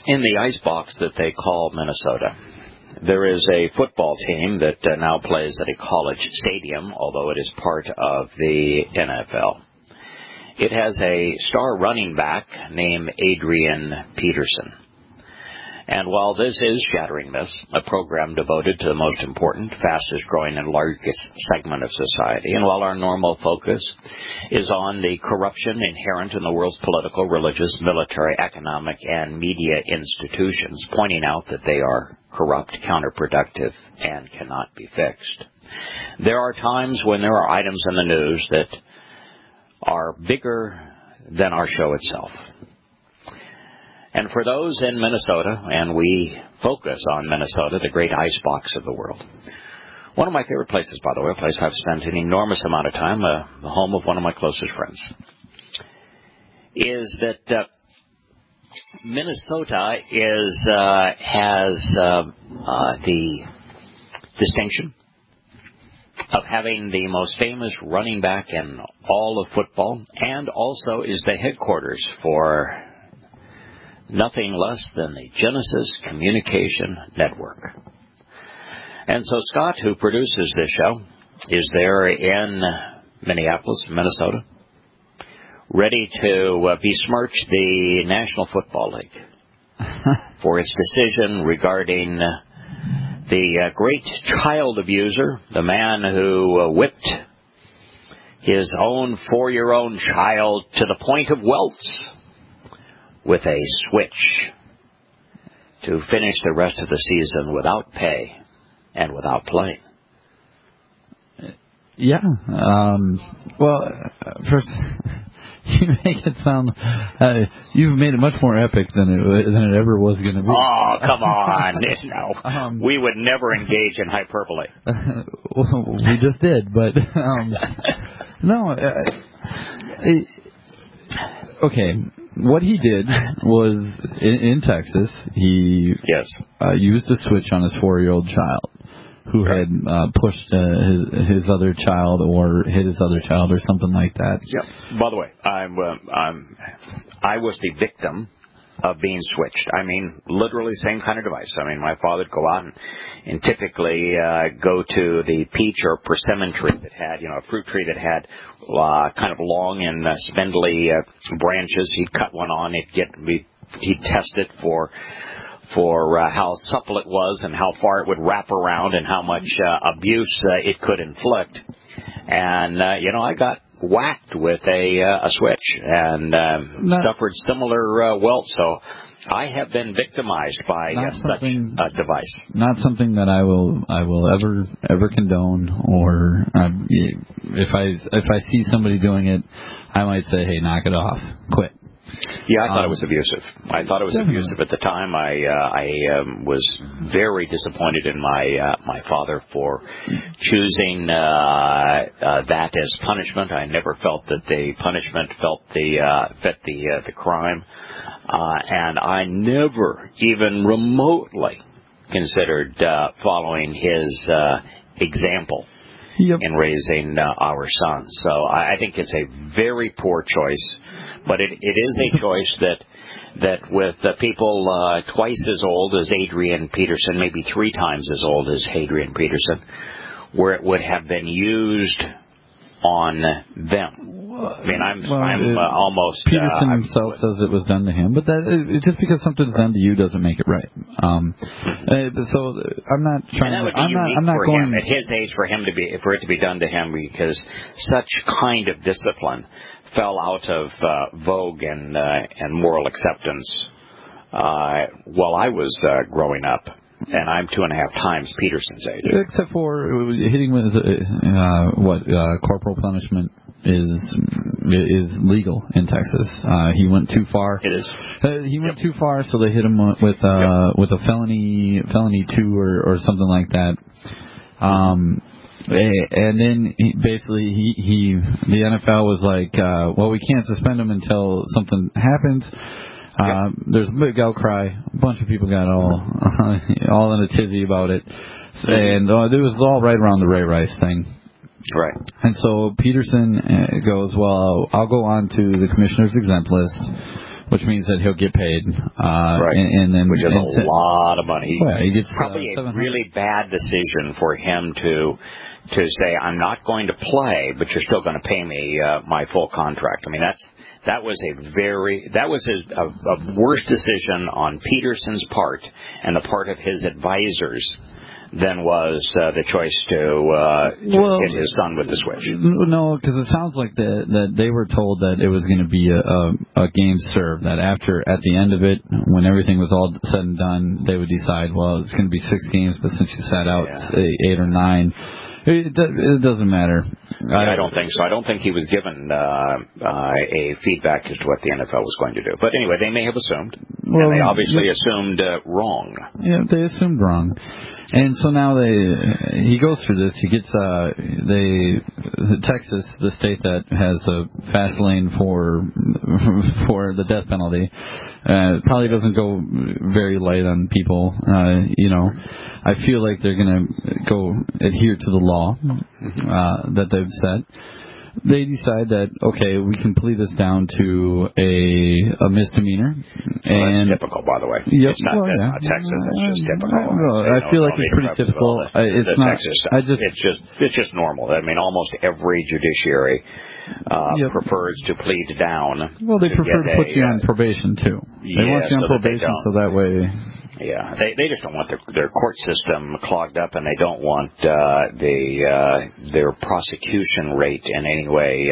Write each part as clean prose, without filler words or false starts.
in the icebox that they call Minnesota, there is a football team that now plays at a college stadium, although it is part of the NFL. It has a star running back named Adrian Peterson. And while this is Shattering Myths, a program devoted to the most important, fastest-growing, and largest segment of society, and while our normal focus is on the corruption inherent in the world's political, religious, military, economic, and media institutions, pointing out that they are corrupt, counterproductive, and cannot be fixed, there are times when there are items in the news that are bigger than our show itself. And for those in Minnesota, and we focus on Minnesota, the great icebox of the world, one of my favorite places, by the way, a place I've spent an enormous amount of time, the home of one of my closest friends, is that Minnesota has the distinction of having the most famous running back in all of football, and also is the headquarters for nothing less than the Genesis Communication Network. And so Scott, who produces this show, is there in Minneapolis, Minnesota, ready to besmirch the National Football League for its decision regarding the great child abuser, the man who whipped his own 4-year-old child to the point of welts with a switch to finish the rest of the season without pay and without playing. Yeah. Well, first, you make it sound. You've made it much more epic than it ever was going to be. Oh, come on! No, we would never engage in hyperbole. Well, we just did, but no. Okay. What he did was, in Texas, he used a switch on his 4-year-old child who had pushed his other child or hit his other child or something like that. Yep. By the way, I was the victim of being switched. I mean, literally same kind of device. I mean, my father would go out and typically go to the peach or persimmon tree that had, a fruit tree that had kind of long and spindly branches. He'd cut one on. He'd test it for how supple it was and how far it would wrap around and how much abuse it could inflict. And, I got whacked with a switch and suffered similar welts. So I have been victimized by such a device. Not something that I will ever condone, or if I see somebody doing it, I might say, hey, knock it off, quit. Yeah, I thought it was abusive. I thought it was abusive at the time. I was very disappointed in my father for choosing that as punishment. I never felt that the punishment fit the crime, and I never even remotely considered following his example. Yep. In raising our son. So I think it's a very poor choice, but it is a choice that with people twice as old as Adrian Peterson, maybe 3 times as old as Adrian Peterson, where it would have been used on them. I mean, I'm almost... Peterson himself says it was done to him, but just because something's done to you doesn't make it right. So I'm not trying. And that would be unique for him at his age for it to be done to him, because such kind of discipline fell out of vogue and moral acceptance while I was growing up. And I'm 2.5 times Peterson's age. Except for hitting with corporal punishment is legal in Texas. He went too far. It is. He went too far, so they hit him with a felony 2 or something like that. And then the NFL was like, well, we can't suspend him until something happens. There's a big outcry. A bunch of people got all in a tizzy about it, and it was all right around the Ray Rice thing. Right. And so Peterson goes, well, I'll go on to the commissioner's exempt list, which means that he'll get paid. Right. And then, which is a lot of money. Well, he gets probably a really bad decision for him to say, I'm not going to play, but you're still going to pay me my full contract. I mean, that was a worse decision on Peterson's part and the part of his advisors than was the choice to hit his son with the switch. No, because it sounds like that they were told that it was going to be a game serve, that at the end of it, when everything was all said and done, they would decide, well, it's going to be 6 games, but since you sat out 8 or 9, it doesn't matter. I don't think so. I don't think he was given a feedback as to what the NFL was going to do. But anyway, they may have assumed, and they obviously assumed wrong. Yeah, they assumed wrong. And so now he goes through this. He gets Texas, the state that has a fast lane for the death penalty, probably doesn't go very light on people. I feel like they're going to go adhere to the law that they've set. They decide that, okay, we can plead this down to a misdemeanor. That's typical, by the way. Yep. It's not Texas. That's just typical. I feel like it's pretty typical. It's just normal. I mean, almost every judiciary prefers to plead down. Well, they prefer to put you on probation, too. They want you on probation so that way... Yeah, they just don't want their court system clogged up, and they don't want their prosecution rate in any way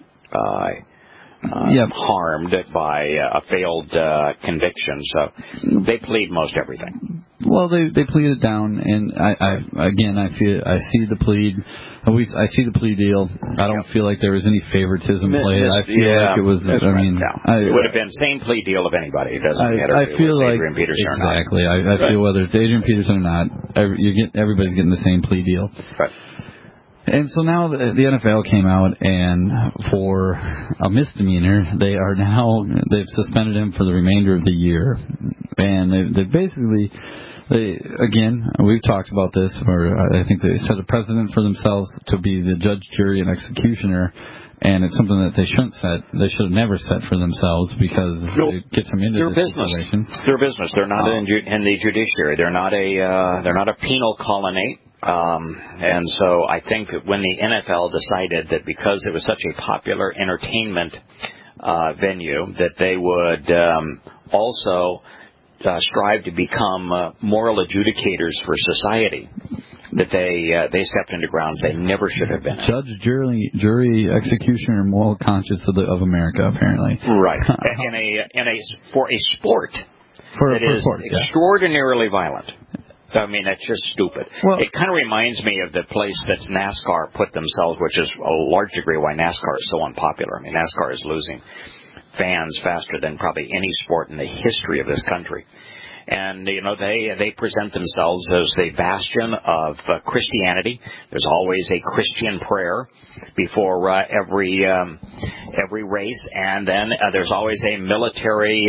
harmed by a failed conviction. So they plead most everything. Well, they plead it down, and I see the plead. I see the plea deal. I don't feel like there was any favoritism played. I feel like it was. It would have been same plea deal of anybody. It doesn't matter. I feel like Adrian Peterson exactly. Or not. I feel whether it's Adrian Peterson or not, everybody's getting the same plea deal. Right. And so now the NFL came out, and for a misdemeanor, they've suspended him for the remainder of the year, and they basically. Again, we've talked about this, where I think they set a precedent for themselves to be the judge, jury, and executioner, and it's something that they shouldn't set. They should have never set for themselves because it gets them into this situation. It's their business. They're not in the judiciary. They're not a penal colony. And so I think that when the NFL decided that because it was such a popular entertainment venue, that they would also strive to become moral adjudicators for society, that they stepped into grounds they never should have been in. Judge, jury, executioner, and moral conscience of America, apparently. Right. For a sport that is extraordinarily violent. I mean, that's just stupid. Well, it kind of reminds me of the place that NASCAR put themselves, which is a large degree why NASCAR is so unpopular. I mean, NASCAR is losing fans faster than probably any sport in the history of this country. And, they present themselves as the bastion of Christianity. There's always a Christian prayer before every race. And then there's always a military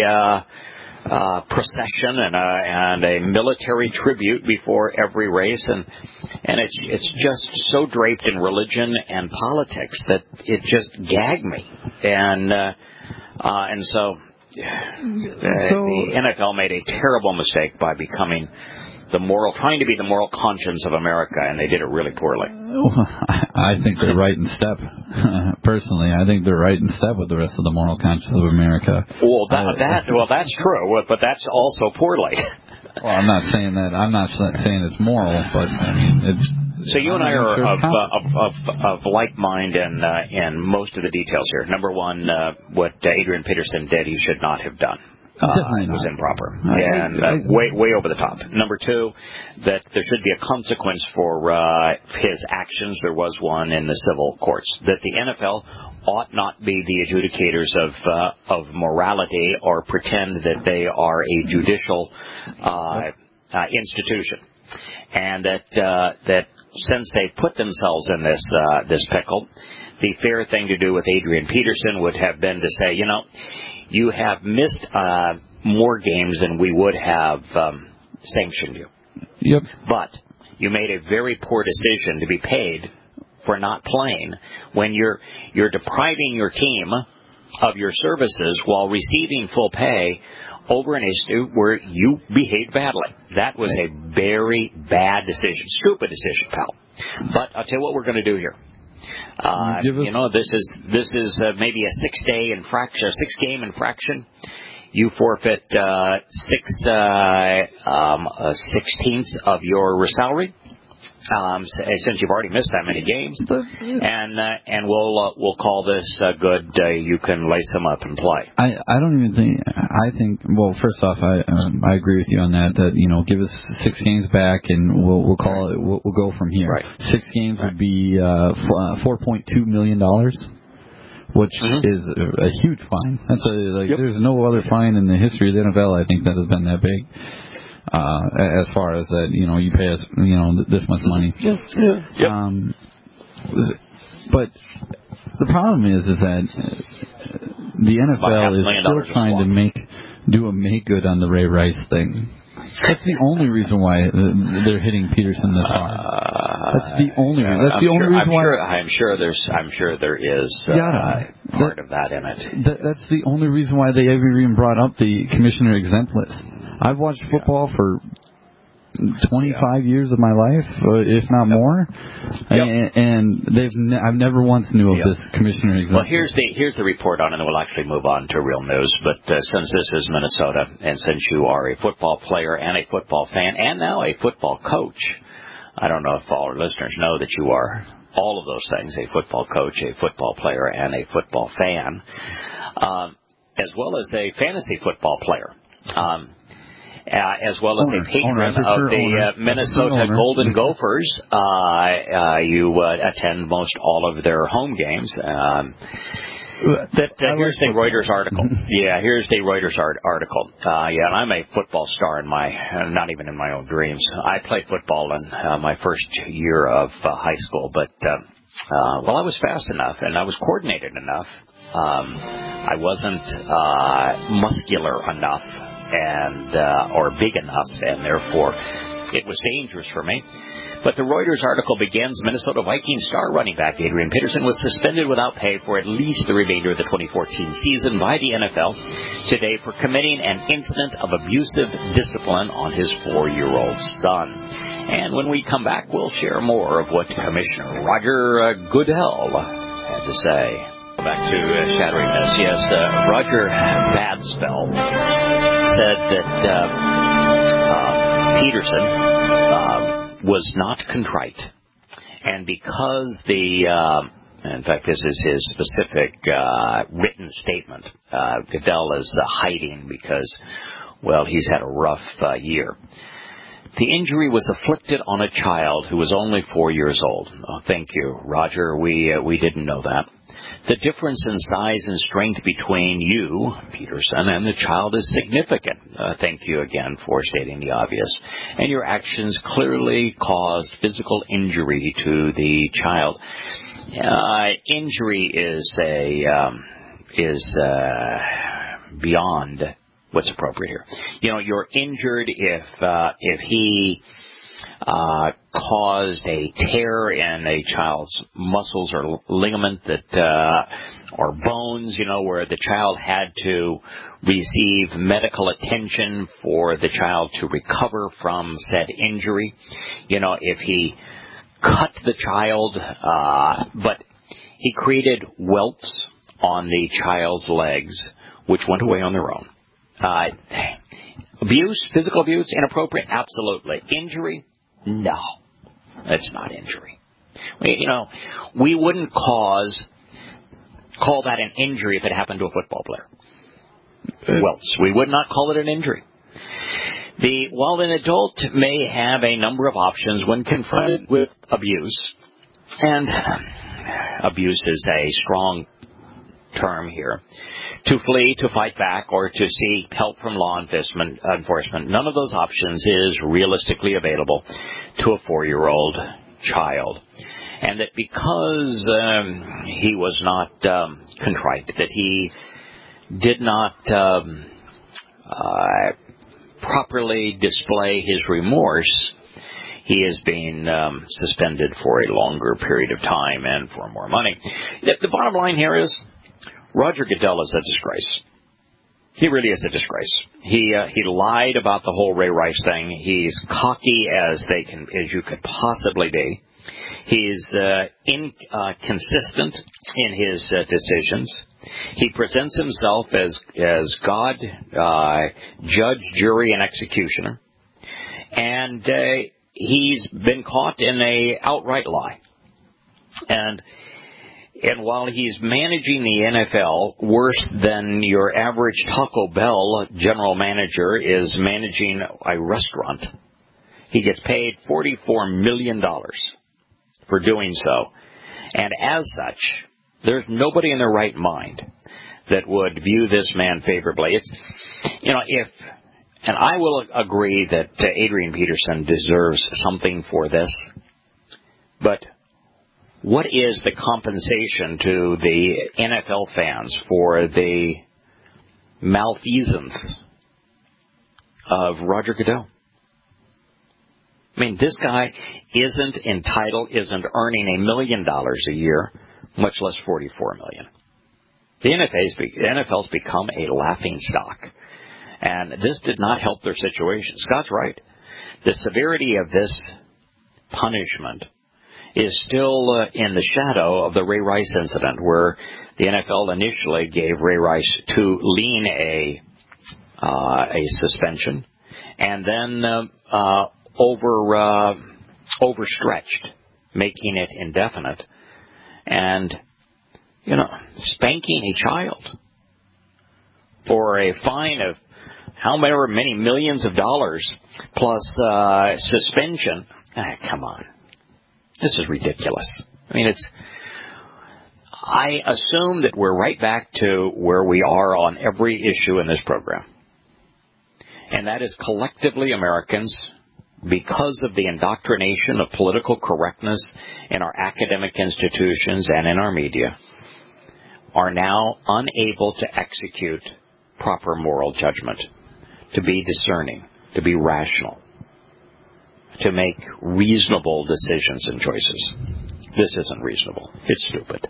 procession and a military tribute before every race. And it's just so draped in religion and politics that it just gagged me. And so the NFL made a terrible mistake by becoming trying to be the moral conscience of America, and they did it really poorly. I think they're right in step. Personally, I think they're right in step with the rest of the moral conscience of America. Well, that's true, but that's also poorly. Well, I'm not saying that. I'm not saying it's moral, but I mean it's. So you and I are of like mind in most of the details here. Number one, what Adrian Peterson did, he should not have done. It was improper and way over the top. Number two, that there should be a consequence for his actions. There was one in the civil courts. That the NFL ought not be the adjudicators of morality or pretend that they are a judicial institution, and that since they put themselves in this pickle, the fair thing to do with Adrian Peterson would have been to say, you have missed more games than we would have sanctioned you. Yep. But you made a very poor decision to be paid for not playing when you're depriving your team of your services while receiving full pay over an issue where you behaved badly. That was a very bad decision. Stupid decision, pal. But I'll tell you what we're going to do here. This is maybe a 6-day infraction, 6-game infraction. You forfeit 16ths of your salary. Since you've already missed that many games, and we'll call this good. You can lace them up and play. I don't even think. I think. Well, first off, I agree with you on that. That give us 6 games back, and we'll call it. We'll go from here. Right. 6 games would be $4.2 million, which is a huge fine. That's There's no other fine in the history of the NFL. I think that has been that big. As far as that, you pay us, this much money. But the problem is that the NFL is still trying to do a make good on the Ray Rice thing. That's the only reason why they're hitting Peterson this hard. That's the only reason. That's the only reason why. I'm sure there is part of that in it. That's the only reason why they ever even brought up the commissioner exempt list. I've watched football for 25 years of my life, if not more, and I've never once knew of this commissioner exempt. Well, here's the report on it, and we'll actually move on to real news. But since this is Minnesota, and since you are a football player and a football fan, and now a football coach, I don't know if all our listeners know that you are all of those things: a football coach, a football player, and a football fan, as well as a fantasy football player. As well as a patron of the Minnesota Golden Gophers. You attend most all of their home games. Here's the Reuters article. Here's the Reuters article. And I'm a football star not even in my own dreams. I played football in my first year of high school, but I was fast enough and I was coordinated enough. I wasn't muscular enough or big enough, and therefore it was dangerous for me. But the Reuters article begins, Minnesota Vikings star running back Adrian Peterson was suspended without pay for at least the remainder of the 2014 season by the NFL today for committing an incident of abusive discipline on his 4-year-old son. And when we come back, we'll share more of what Commissioner Roger Goodell had to say. Back to Shattering This. Yes, Roger Badspell said that Peterson was not contrite. And because in fact, this is his specific written statement, Goodell is hiding because, he's had a rough year. The injury was afflicted on a child who was only 4 years old. Oh, thank you, Roger. We didn't know that. The difference in size and strength between you, Peterson, and the child is significant. Thank you again for stating the obvious. And your actions clearly caused physical injury to the child. Injury is beyond what's appropriate here. You're injured if he caused a tear in a child's muscles or ligament or bones, where the child had to receive medical attention for the child to recover from said injury. If he cut the child, but he created welts on the child's legs, which went away on their own. Abuse, physical abuse, inappropriate, absolutely. Injury, no, that's not injury. We wouldn't call that an injury if it happened to a football player. Welts, we would not call it an injury. While an adult may have a number of options when confronted with abuse, and abuse is a strong term here, to flee, to fight back, or to seek help from law enforcement, none of those options is realistically available to a 4-year-old child. And that because he was not contrite, that he did not properly display his remorse, he is being suspended for a longer period of time and for more money. The bottom line here is, Roger Goodell is a disgrace. He really is a disgrace. He lied about the whole Ray Rice thing. He's cocky as you could possibly be. He's inconsistent in his decisions. He presents himself as God, judge, jury, and executioner. And he's been caught in a outright lie. And while he's managing the NFL worse than your average Taco Bell general manager is managing a restaurant, he gets paid $44 million for doing so. And as such, there's nobody in their right mind that would view this man favorably. And I will agree that Adrian Peterson deserves something for this, but what is the compensation to the NFL fans for the malfeasance of Roger Goodell? I mean, this guy isn't earning $1 million a year, much less $44 million. The NFL's become a laughing stock, and this did not help their situation. Scott's right. The severity of this punishment is still in the shadow of the Ray Rice incident, where the NFL initially gave Ray Rice too lean a suspension, and then overstretched, making it indefinite, and spanking a child for a fine of however many millions of dollars plus suspension. Come on. This is ridiculous. I mean, I assume that we're right back to where we are on every issue in this program. And that is collectively Americans, because of the indoctrination of political correctness in our academic institutions and in our media, are now unable to execute proper moral judgment, to be discerning, to be rational, to make reasonable decisions and choices. This isn't reasonable. It's stupid.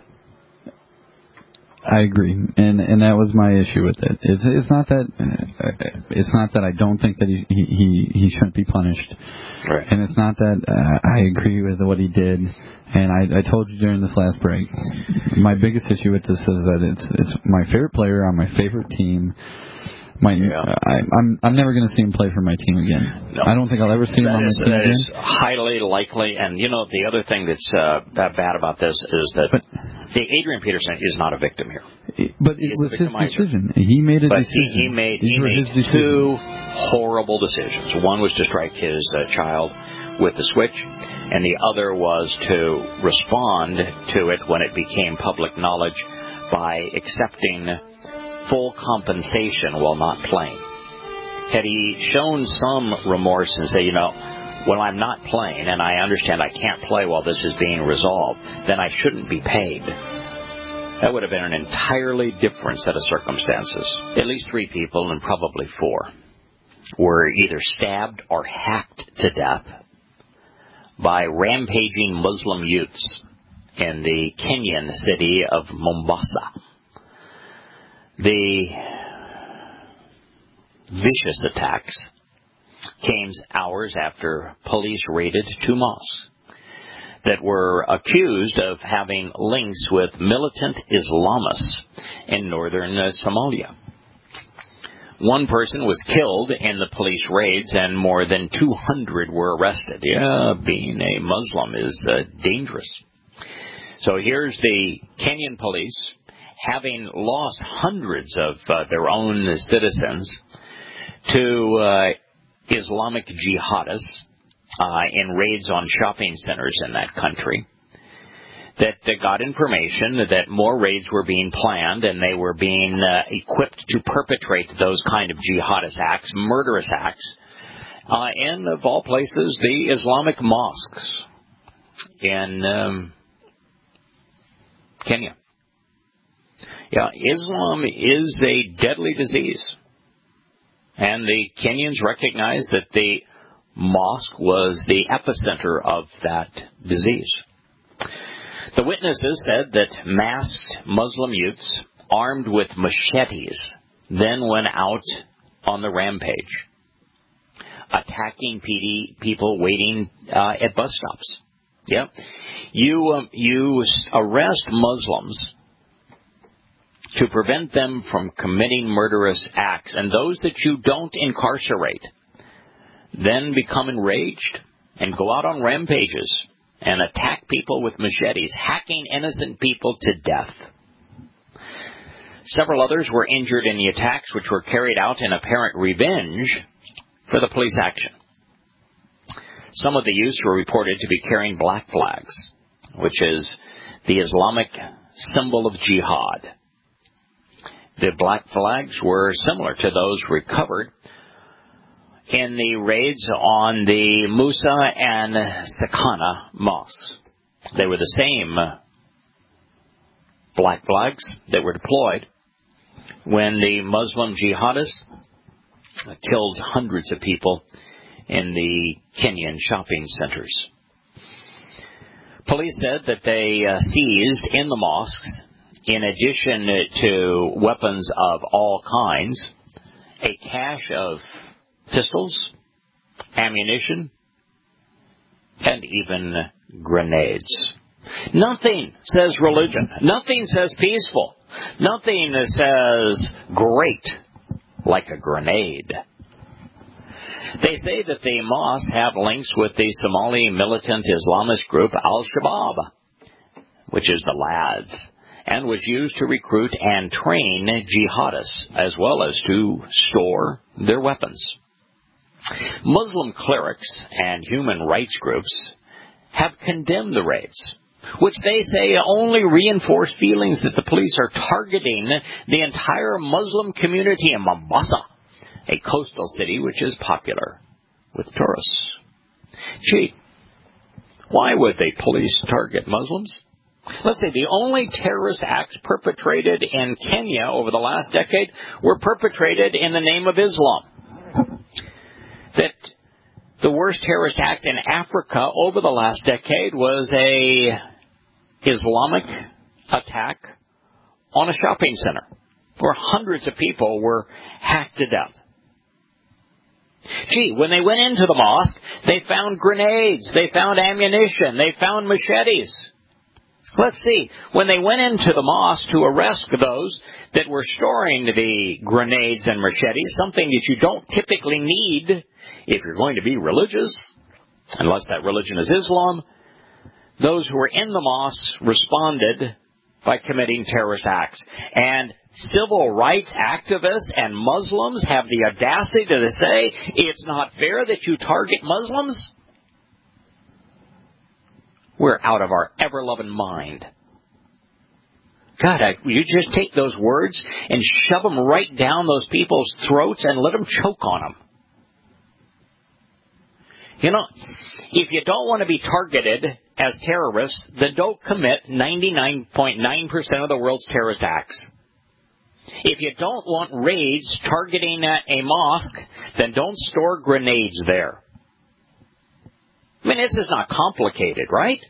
I agree, and that was my issue with it. It's not that I don't think that he shouldn't be punished, right. And it's not that I agree with what he did. And I told you during this last break, my biggest issue with this is that it's my favorite player on my favorite team. I'm never going to see him play for my team again. No. I don't think I'll ever see him on my team again. That is highly likely. And, the other thing that's bad about this is that Adrian Peterson is not a victim here. But it was his decision. He made a decision. He made two horrible decisions. One was to strike his child with the switch, and the other was to respond to it when it became public knowledge by accepting full compensation while not playing. Had he shown some remorse and say, well, I'm not playing and I understand I can't play while this is being resolved, then I shouldn't be paid. That would have been an entirely different set of circumstances. At least 3 people, and probably 4, were either stabbed or hacked to death by rampaging Muslim youths in the Kenyan city of Mombasa. The vicious attacks came hours after police raided 2 mosques that were accused of having links with militant Islamists in northern Somalia. One person was killed in the police raids, and more than 200 were arrested. Yeah, being a Muslim is dangerous. So here's the Kenyan police, having lost hundreds of their own citizens to Islamic jihadists in raids on shopping centers in that country, that they got information that more raids were being planned and they were being equipped to perpetrate those kind of jihadist acts, murderous acts, in, of all places, the Islamic mosques in Kenya. Yeah, Islam is a deadly disease. And the Kenyans recognized that the mosque was the epicenter of that disease. The witnesses said that masked Muslim youths armed with machetes, then went out on the rampage, attacking people waiting at bus stops. Yep. You arrest Muslims to prevent them from committing murderous acts, and those that you don't incarcerate then become enraged and go out on rampages and attack people with machetes, hacking innocent people to death. Several others were injured in the attacks, which were carried out in apparent revenge for the police action. Some of the youths were reported to be carrying black flags, which is the Islamic symbol of jihad. The black flags were similar to those recovered in the raids on the Musa and Sakana mosques. They were the same black flags that were deployed when the Muslim jihadists killed hundreds of people in the Kenyan shopping centers. Police said that they seized in the mosques, in addition to weapons of all kinds, a cache of pistols, ammunition, and even grenades. Nothing says religion. Nothing says peaceful. Nothing says great like a grenade. They say that the mosques have links with the Somali militant Islamist group Al-Shabaab, which is the Lads, and was used to recruit and train jihadists, as well as to store their weapons. Muslim clerics and human rights groups have condemned the raids, which they say only reinforce feelings that the police are targeting the entire Muslim community in Mombasa, a coastal city which is popular with tourists. Gee, why would the police target Muslims? Let's say the only terrorist acts perpetrated in Kenya over the last decade were perpetrated in the name of Islam. That the worst terrorist act in Africa over the last decade was a Islamic attack on a shopping center where hundreds of people were hacked to death. Gee, when they went into the mosque, they found grenades, they found ammunition, they found machetes. Let's see, when they went into the mosque to arrest those that were storing the grenades and machetes, something that you don't typically need if you're going to be religious, unless that religion is Islam, those who were in the mosque responded by committing terrorist acts. And civil rights activists and Muslims have the audacity to say it's not fair that you target Muslims? We're out of our ever-loving mind. God, you just take those words and shove them right down those people's throats and let them choke on them. You know, if you don't want to be targeted as terrorists, then don't commit 99.9% of the world's terrorist acts. If you don't want raids targeting a mosque, then don't store grenades there. I mean, this is not complicated, right?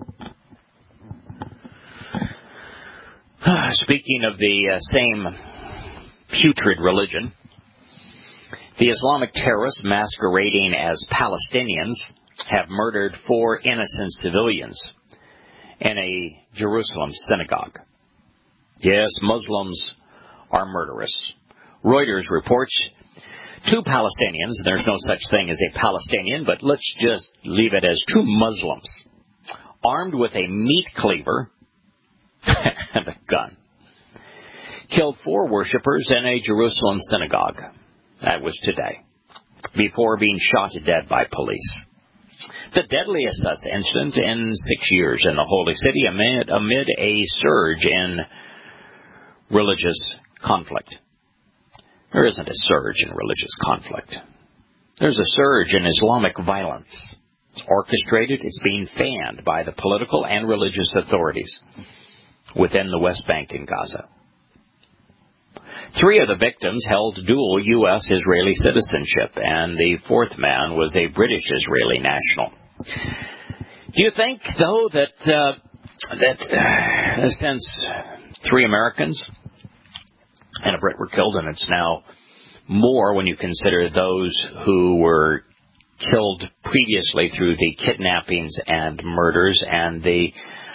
Speaking of the same putrid religion, the Islamic terrorists masquerading as Palestinians have murdered 4 innocent civilians in a Jerusalem synagogue. Yes, Muslims are murderous. Reuters reports 2 Palestinians, there's no such thing as a Palestinian, but let's just leave it as 2 Muslims, armed with a meat cleaver and a gun, killed 4 worshippers in a Jerusalem synagogue. That was today, before being shot to death by police. The deadliest incident in 6 years in the Holy City amid a surge in religious conflict. There isn't a surge in religious conflict. There's a surge in Islamic violence. It's orchestrated. It's being fanned by the political and religious authorities within the West Bank and Gaza. 3 of the victims held dual U.S.-Israeli citizenship, and the 4th man was a British-Israeli national. Do you think, though, that since 3 Americans and a Brit were killed, and it's now more when you consider those who were killed previously through the kidnappings and murders and the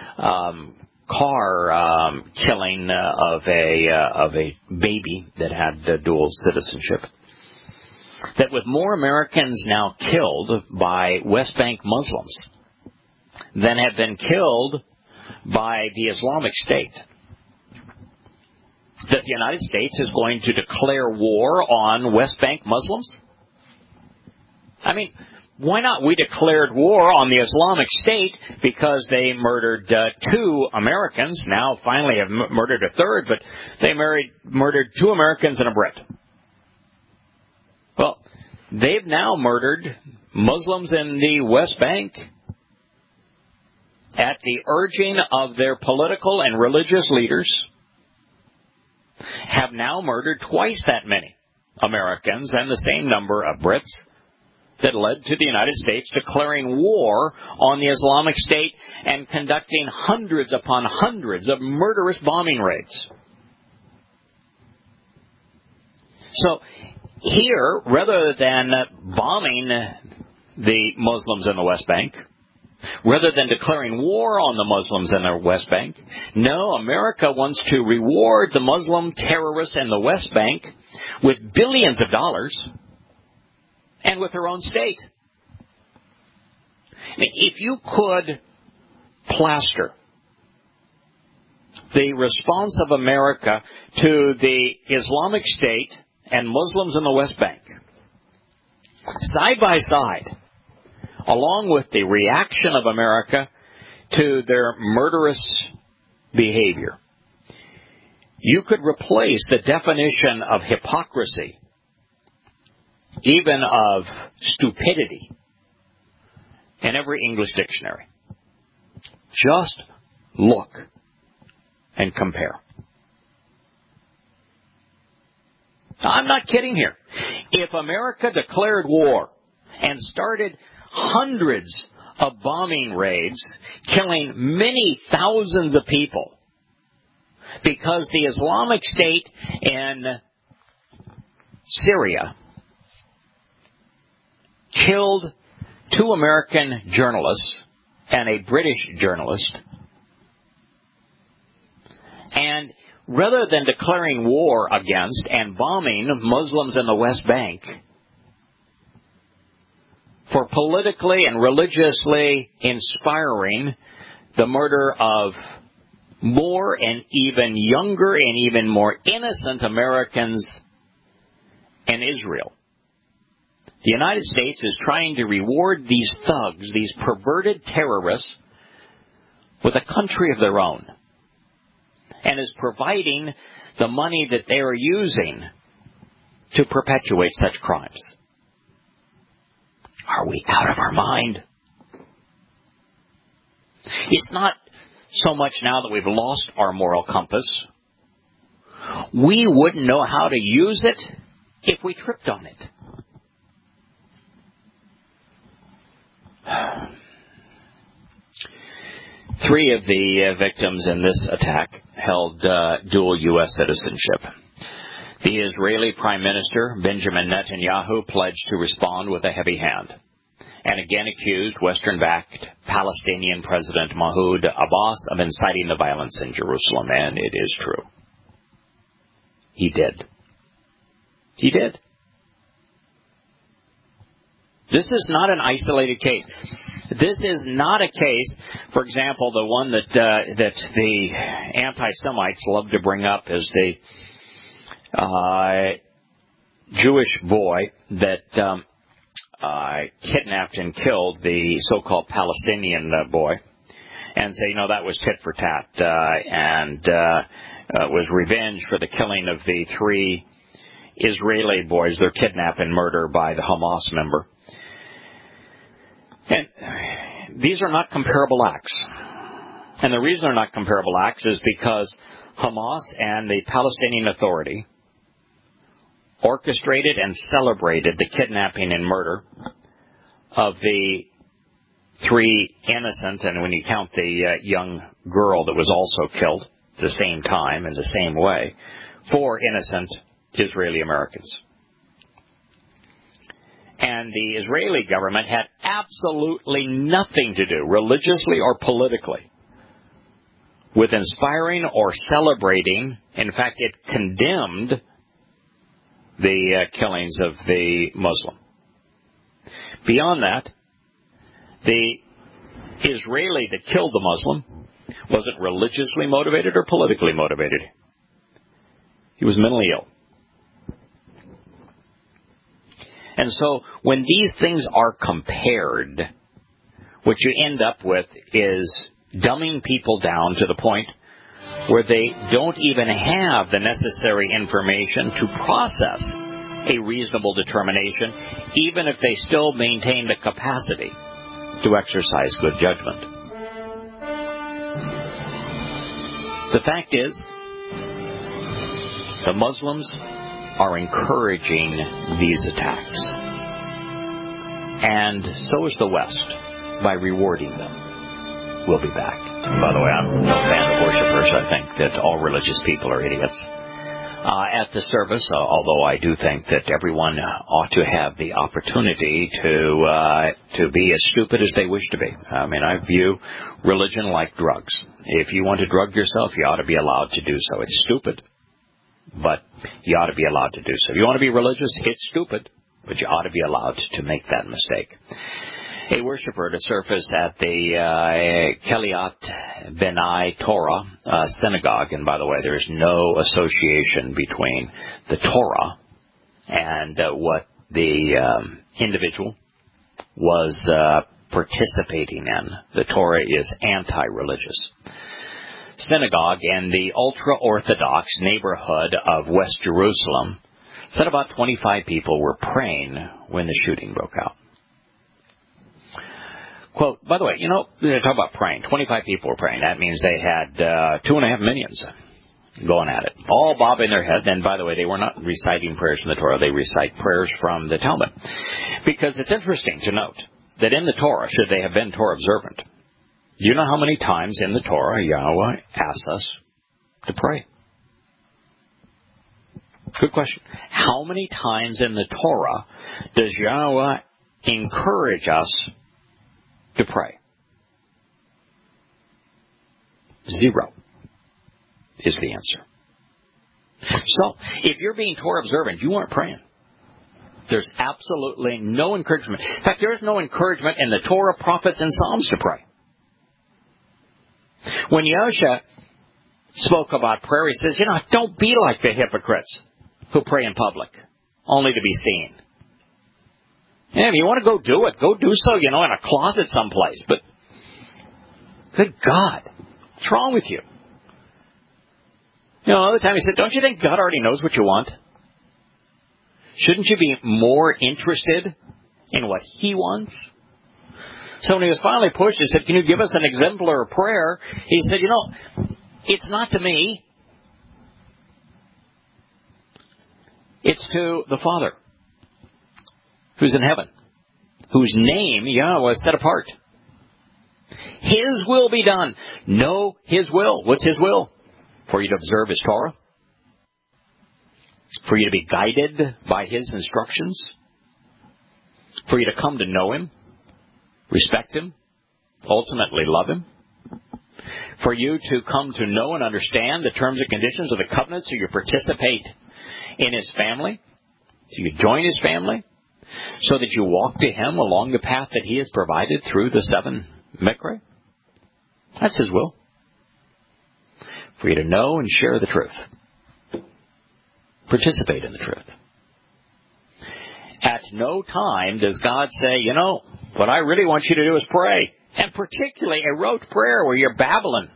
car killing of a baby that had dual citizenship. That with more Americans now killed by West Bank Muslims than have been killed by the Islamic State, that the United States is going to declare war on West Bank Muslims? I mean, why not? We declared war on the Islamic State because they murdered 2 Americans. Now finally have murdered a third, but they murdered 2 Americans and a Brit. Well, they've now murdered Muslims in the West Bank at the urging of their political and religious leaders, have now murdered twice that many Americans and the same number of Brits that led to the United States declaring war on the Islamic State and conducting hundreds upon hundreds of murderous bombing raids. So here, rather than bombing the Muslims in the West Bank, rather than declaring war on the Muslims in the West Bank, no, America wants to reward the Muslim terrorists in the West Bank with billions of dollars and with her own state. I mean, if you could plaster the response of America to the Islamic State and Muslims in the West Bank side by side, along with the reaction of America to their murderous behavior, you could replace the definition of hypocrisy, even of stupidity, in every English dictionary. Just look and compare. Now, I'm not kidding here. If America declared war and started hundreds of bombing raids, killing many thousands of people, because the Islamic State in Syria killed 2 American journalists and a British journalist, and rather than declaring war against and bombing Muslims in the West Bank for politically and religiously inspiring the murder of more and even younger and even more innocent Americans in Israel, the United States is trying to reward these thugs, these perverted terrorists, with a country of their own, and is providing the money that they are using to perpetuate such crimes. Are we out of our mind? It's not so much now that we've lost our moral compass. We wouldn't know how to use it if we tripped on it. 3 of the victims in this attack held dual U.S. citizenship. The Israeli Prime Minister, Benjamin Netanyahu, pledged to respond with a heavy hand, and again accused Western-backed Palestinian President Mahmoud Abbas of inciting the violence in Jerusalem, and it is true. He did. He did. This is not an isolated case. This is not a case, for example, the one that the anti-Semites love to bring up is the Jewish boy that kidnapped and killed the so-called Palestinian boy, and say, that was tit for tat, and was revenge for the killing of the 3 Israeli boys, their kidnap and murder by the Hamas member. And these are not comparable acts. And the reason they're not comparable acts is because Hamas and the Palestinian Authority orchestrated and celebrated the kidnapping and murder of the 3 innocent, and when you count the young girl that was also killed at the same time in the same way, for innocent Israeli Americans. And the Israeli government had absolutely nothing to do, religiously or politically, with inspiring or celebrating. In fact, it condemned the killings of the Muslim. Beyond that, the Israeli that killed the Muslim wasn't religiously motivated or politically motivated. He was mentally ill. And so when these things are compared, what you end up with is dumbing people down to the point where they don't even have the necessary information to process a reasonable determination, even if they still maintain the capacity to exercise good judgment. The fact is, the Muslims are encouraging these attacks. And so is the West by rewarding them. We'll be back. By the way, I'm no fan of worshipers. I think that all religious people are idiots. At the service, although I do think that everyone ought to have the opportunity to be as stupid as they wish to be. I mean, I view religion like drugs. If you want to drug yourself, you ought to be allowed to do so. It's stupid, but you ought to be allowed to do so. If you want to be religious, it's stupid, but you ought to be allowed to make that mistake. A worshiper to surface at the Keliat Benai Torah synagogue, and by the way, there is no association between the Torah and what the individual was participating in. The Torah is anti-religious. Synagogue in the ultra-Orthodox neighborhood of West Jerusalem said about 25 people were praying when the shooting broke out. Quote, by the way, talk about praying. 25 people were praying. That means they had 2.5 millions going at it, all bobbing their head. And by the way, they were not reciting prayers from the Torah. They recite prayers from the Talmud. Because it's interesting to note that in the Torah, should they have been Torah observant, do you know how many times in the Torah Yahweh asks us to pray? Good question. How many times in the Torah does Yahweh encourage us to pray? 0 is the answer. So, if you're being Torah observant, you aren't praying. There's absolutely no encouragement. In fact, there is no encouragement in the Torah, prophets, and Psalms to pray. When Yosha spoke about prayer, he says, don't be like the hypocrites who pray in public, only to be seen. Yeah, if you want to go do it, go do so, in a closet someplace. But, good God, what's wrong with you? Another time he said, don't you think God already knows what you want? Shouldn't you be more interested in what He wants? So when he was finally pushed, he said, can you give us an exemplar prayer? He said, it's not to me. It's to the Father, who's in heaven, whose name Yahweh is set apart. His will be done. Know His will. What's His will? For you to observe His Torah? For you to be guided by His instructions? For you to come to know Him? Respect Him? Ultimately love Him? For you to come to know and understand the terms and conditions of the covenant so you participate in His family? So you join His family? So that you walk to Him along the path that He has provided through the 7 Mikra? That's His will. For you to know and share the truth. Participate in the truth. At no time does God say, what I really want you to do is pray. And particularly a rote prayer where you're babbling.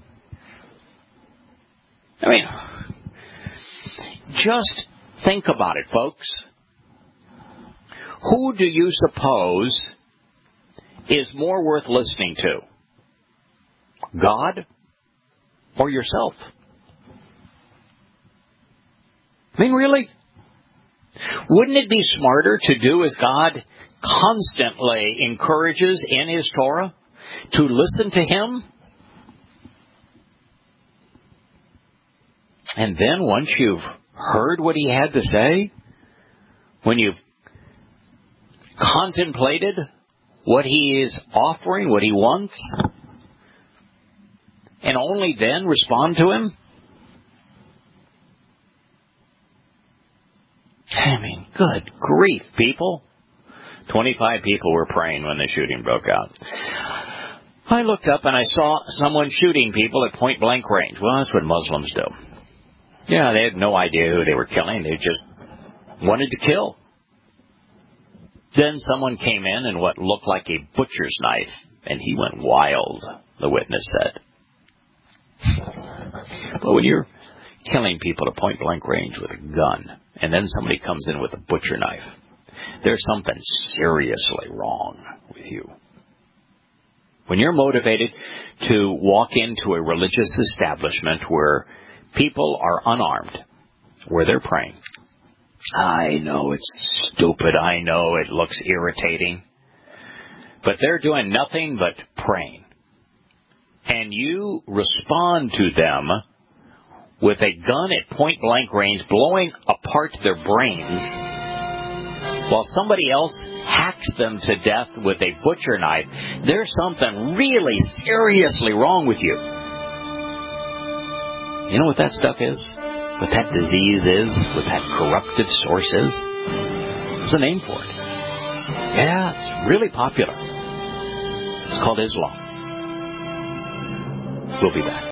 Just think about it, folks. Who do you suppose is more worth listening to? God or yourself? Really? Wouldn't it be smarter to do as God constantly encourages in His Torah? To listen to Him? And then once you've heard what he had to say, when you've contemplated what he is offering, what he wants, and only then respond to him? I mean, good grief, people. 25 people were praying when the shooting broke out. I looked up and I saw someone shooting people at point-blank range. Well, that's what Muslims do. Yeah, they had no idea who they were killing. They just wanted to kill. Then someone came in and what looked like a butcher's knife, and he went wild, the witness said. But when you're killing people at point-blank range with a gun, and then somebody comes in with a butcher knife, there's something seriously wrong with you. When you're motivated to walk into a religious establishment where people are unarmed, where they're praying, I know it's stupid, I know it looks irritating, but they're doing nothing but praying. And you respond to them with a gun at point-blank range, blowing apart their brains, while somebody else hacks them to death with a butcher knife, there's something really seriously wrong with you. You know what that stuff is? What that disease is? What that corrupted source is? There's a name for it. Yeah, it's really popular. It's called Islam. We'll be back.